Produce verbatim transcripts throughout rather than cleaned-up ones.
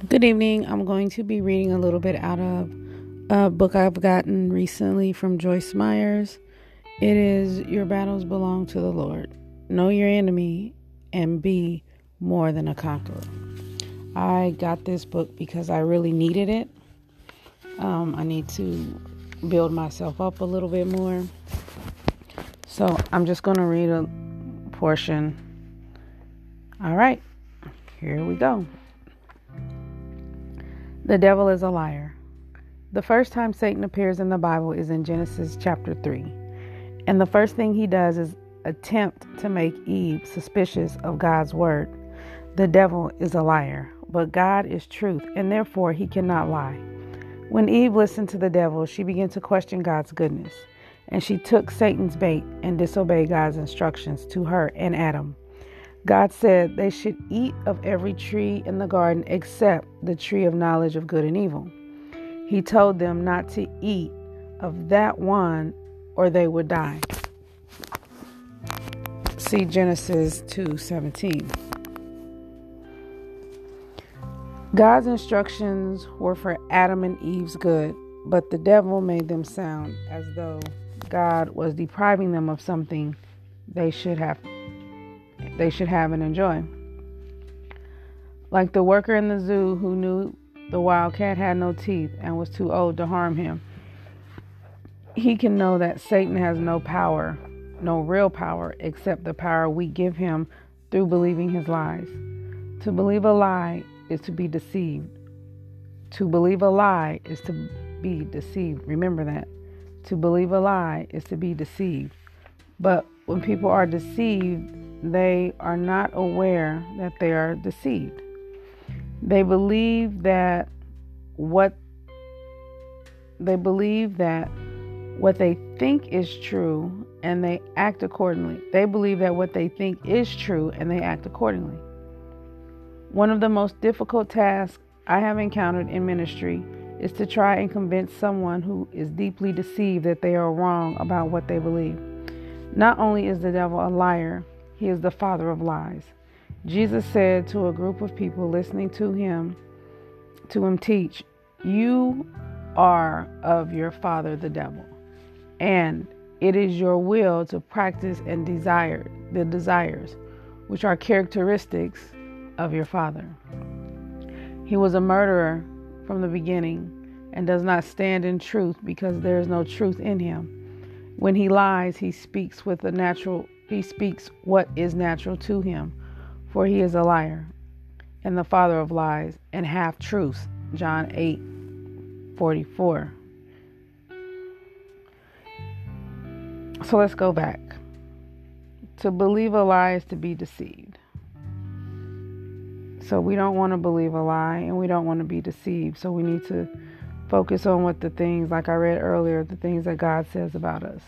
Good evening. I'm going to be reading a little bit out of a book I've gotten recently from Joyce Myers. It is Your Battles Belong to the Lord. Know your enemy and be more than a conqueror. I got this book because I really needed it. Um, I need to build myself up a little bit more. So I'm just going to read a portion. All right, here we go. The devil is a liar. The first time Satan appears in the Bible is in Genesis chapter three. And the first thing he does is attempt to make Eve suspicious of God's word. The devil is a liar, but God is truth, and therefore he cannot lie. When Eve listened to the devil, she began to question God's goodness, and she took Satan's bait and disobeyed God's instructions to her and Adam. God said they should eat of every tree in the garden except the tree of knowledge of good and evil. He told them not to eat of that one or they would die. See Genesis two seventeen. God's instructions were for Adam and Eve's good, but the devil made them sound as though God was depriving them of something they should have they should have and enjoy. Like the worker in the zoo who knew the wildcat had no teeth and was too old to harm him. He can know that Satan has no power, no real power, except the power we give him through believing his lies. To believe a lie is to be deceived. To believe a lie is to be deceived. Remember that. To believe a lie is to be deceived. But when people are deceived, they are not aware that they are deceived. They believe that what they believe that what they think is true and they act accordingly. They believe that what they think is true and they act accordingly. One of the most difficult tasks I have encountered in ministry is to try and convince someone who is deeply deceived that they are wrong about what they believe. Not only is the devil a liar, he is the father of lies. Jesus said to a group of people listening to him, to him teach, "You are of your father, the devil, and it is your will to practice and desire the desires, which are characteristics of your father." He was a murderer from the beginning and does not stand in truth because there is no truth in him. When he lies, he speaks with a natural He speaks what is natural to him, for he is a liar and the father of lies and half-truths. John eight forty-four. So let's go back. To believe a lie is to be deceived. So we don't want to believe a lie and we don't want to be deceived. So we need to focus on what the things, like I read earlier, the things that God says about us.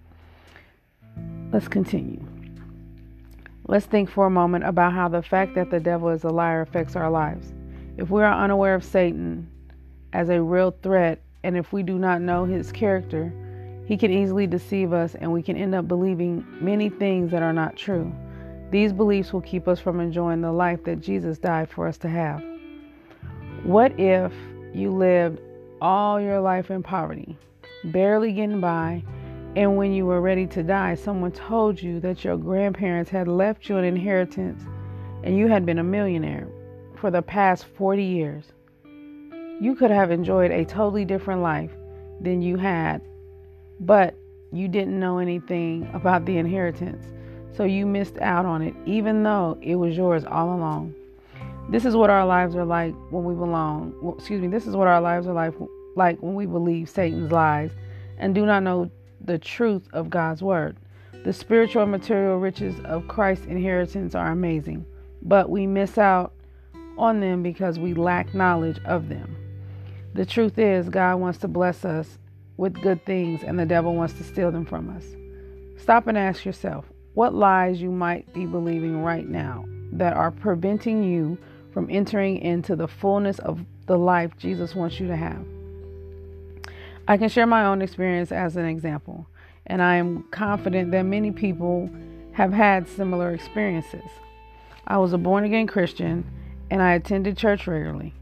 Let's continue. Let's think for a moment about how the fact that the devil is a liar affects our lives. If we are unaware of Satan as a real threat, and if we do not know his character, he can easily deceive us and we can end up believing many things that are not true. These beliefs will keep us from enjoying the life that Jesus died for us to have. What if you lived all your life in poverty, barely getting by, and when you were ready to die, someone told you that your grandparents had left you an inheritance and you had been a millionaire for the past forty years? You could have enjoyed a totally different life than you had, but you didn't know anything about the inheritance, so you missed out on it, even though it was yours all along. This is what our lives are like when we belong. Well, excuse me. This is what our lives are like, like when we believe Satan's lies and do not know the truth of God's word. The spiritual and material riches of Christ's inheritance are amazing, but we miss out on them because we lack knowledge of them. The truth is, God wants to bless us with good things, and the devil wants to steal them from us. Stop and ask yourself what lies you might be believing right now that are preventing you from entering into the fullness of the life Jesus wants you to have. I can share my own experience as an example, and I am confident that many people have had similar experiences. I was a born-again Christian, and I attended church regularly.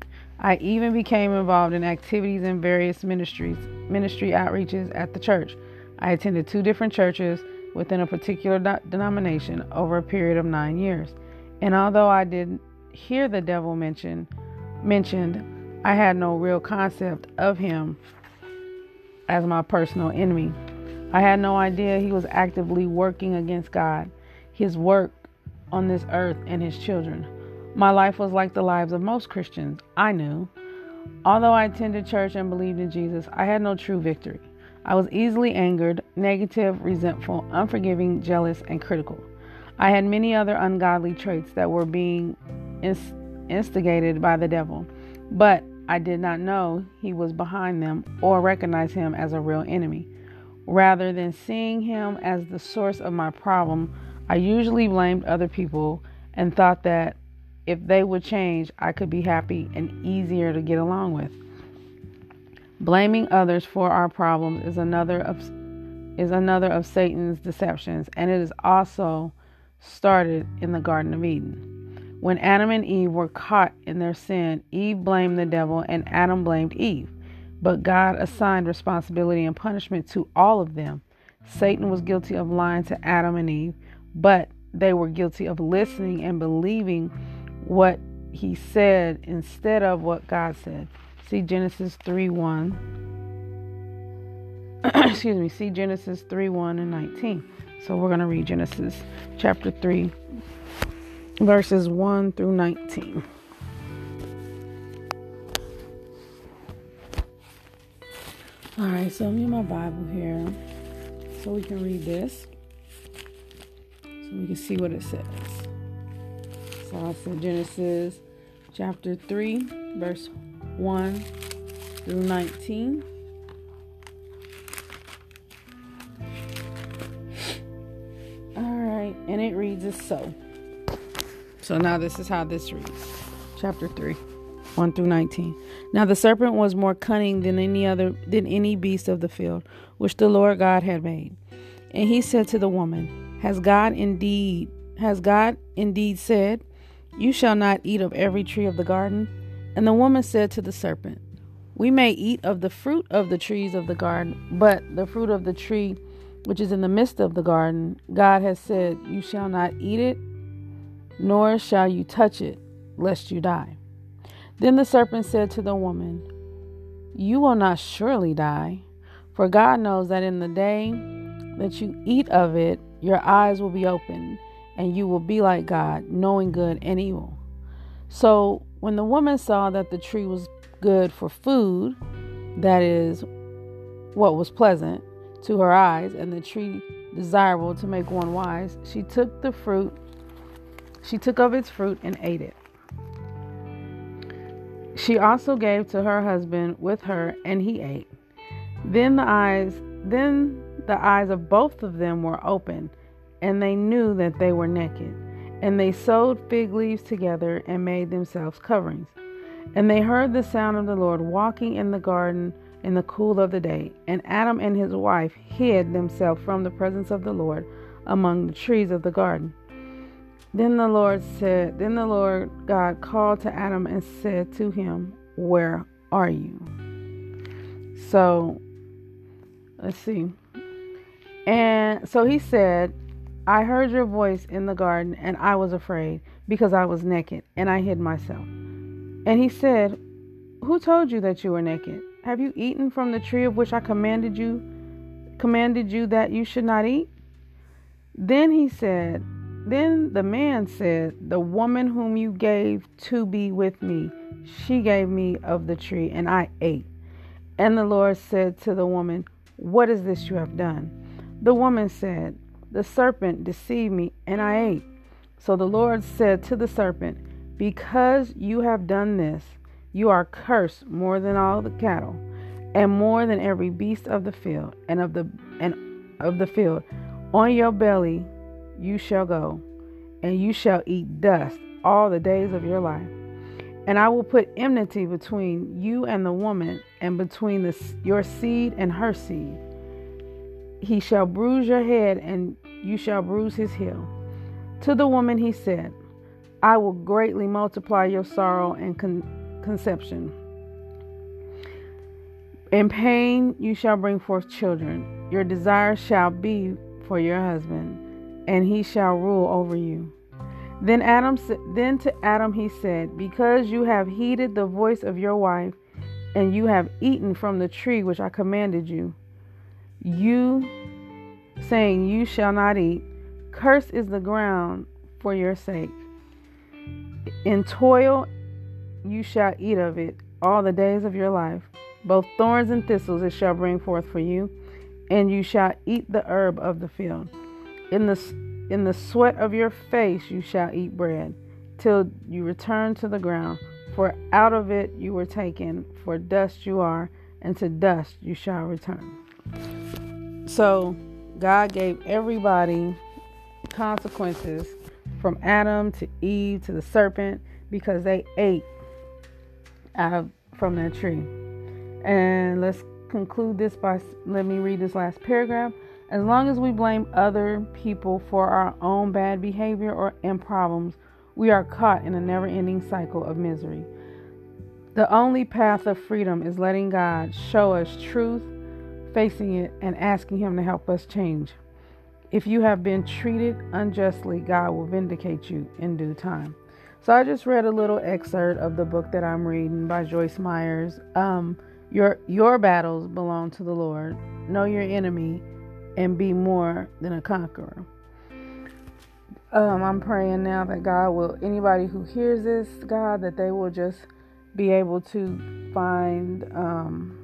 I even became involved in activities in various ministries, ministry outreaches at the church. I attended two different churches within a particular do- denomination over a period of nine years. And although I did hear the devil mention, mentioned, I had no real concept of him as my personal enemy. I had no idea he was actively working against God, his work on this earth, and his children. My life was like the lives of most Christians I knew. Although I attended church and believed in Jesus, I had no true victory. I was easily angered, negative, resentful, unforgiving, jealous, and critical. I had many other ungodly traits that were being inst- instigated by the devil, but I did not know he was behind them or recognize him as a real enemy. Rather than seeing him as the source of my problem, I usually blamed other people and thought that if they would change, I could be happy and easier to get along with. Blaming others for our problems is another of is another of Satan's deceptions, and it is also started in the Garden of Eden. When Adam and Eve were caught in their sin, Eve blamed the devil and Adam blamed Eve. But God assigned responsibility and punishment to all of them. Satan was guilty of lying to Adam and Eve, but they were guilty of listening and believing what he said instead of what God said. See Genesis three one. Excuse me. See Genesis three one and nineteen. So we're going to read Genesis chapter three, verses one through nineteen. All right, so I'm in my Bible here so we can read this, so we can see what it says. So I said Genesis chapter three, verse one through nineteen. All right, and it reads as so. So now this is how this reads. Chapter three, one through nineteen. Now the serpent was more cunning than any other than any beast of the field, which the Lord God had made. And he said to the woman, Has God indeed, has God indeed said, You shall not eat of every tree of the garden? And the woman said to the serpent, We may eat of the fruit of the trees of the garden, but the fruit of the tree which is in the midst of the garden, God has said, You shall not eat it, nor shall you touch it, lest you die. Then the serpent said to the woman, You will not surely die, for God knows that in the day that you eat of it, your eyes will be opened, and you will be like God, knowing good and evil. So when the woman saw that the tree was good for food, that is, what was pleasant to her eyes, and the tree desirable to make one wise, she took the fruit, she took of its fruit and ate it. She also gave to her husband with her, and he ate. Then the eyes, then the eyes of both of them were opened, and they knew that they were naked. And they sewed fig leaves together and made themselves coverings. And they heard the sound of the Lord walking in the garden in the cool of the day. And Adam and his wife hid themselves from the presence of the Lord among the trees of the garden. Then the Lord said, Then the Lord God called to Adam and said to him, Where are you? So, let's see. And so he said, I heard your voice in the garden, and I was afraid, because I was naked, and I hid myself. And he said, Who told you that you were naked? Have you eaten from the tree of which I commanded you, commanded you that you should not eat? Then he said, Then the man said, The woman whom you gave to be with me, she gave me of the tree, and I ate. And the Lord said to the woman, What is this you have done? The woman said, The serpent deceived me, and I ate. So the Lord said to the serpent, Because you have done this, you are cursed more than all the cattle, and more than every beast of the field, and of the and of the field. On your belly you shall go, and you shall eat dust all the days of your life. And I will put enmity between you and the woman, and between the, your seed and her seed. He shall bruise your head, and you shall bruise his heel. To the woman he said, I will greatly multiply your sorrow and con- conception. In pain you shall bring forth children. Your desire shall be for your husband, and he shall rule over you. Then Adam, then to Adam he said, because you have heeded the voice of your wife, and you have eaten from the tree which I commanded you, you saying, you shall not eat, cursed is the ground for your sake. In toil you shall eat of it all the days of your life. Both thorns and thistles it shall bring forth for you, and you shall eat the herb of the field. In the in the sweat of your face you shall eat bread, till you return to the ground. For out of it you were taken, for dust you are, and to dust you shall return. So God gave everybody consequences, from Adam to Eve to the serpent, because they ate out of from that tree. And let's conclude this by, let me read this last paragraph. As long as we blame other people for our own bad behavior or and problems, we are caught in a never-ending cycle of misery. The only path of freedom is letting God show us truth, facing it, and asking Him to help us change. If you have been treated unjustly, God will vindicate you in due time. So I just read a little excerpt of the book that I'm reading by Joyce Myers. Um, your your battles belong to the Lord. Know your enemy and be more than a conqueror. Um, I'm praying now that God will, anybody who hears this, God, that they will just be able to find um,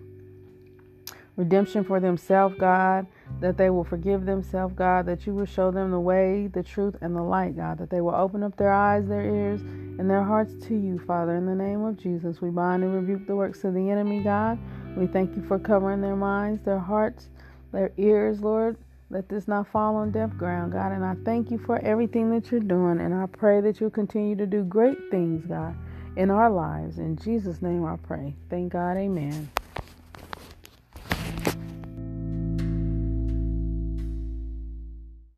redemption for themselves, God, that they will forgive themselves, God, that you will show them the way, the truth, and the light, God, that they will open up their eyes, their ears, and their hearts to you, Father. In the name of Jesus, we bind and rebuke the works of the enemy, God. We thank you for covering their minds, their hearts, their ears, Lord. Let this not fall on deaf ground, God. And I thank you for everything that you're doing. And I pray that you'll continue to do great things, God, in our lives. In Jesus' name I pray. Thank God. Amen.